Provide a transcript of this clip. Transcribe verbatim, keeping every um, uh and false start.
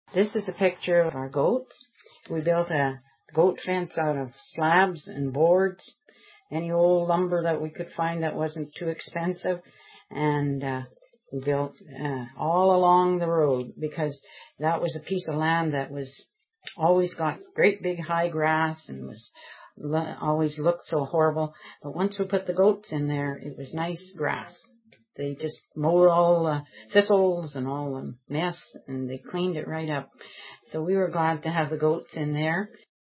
This is a picture of our goats. We built a goat fence out of slabs and boards, any old lumber that we could find that wasn't too expensive, and uh, we built uh, all along the road because that was a piece of land that was always got great big high grass and was always looked so horrible. But once we put the goats in there, it was nice grass. They just mowed all the thistles and all the mess, and they cleaned it right up. So we were glad to have the goats in there.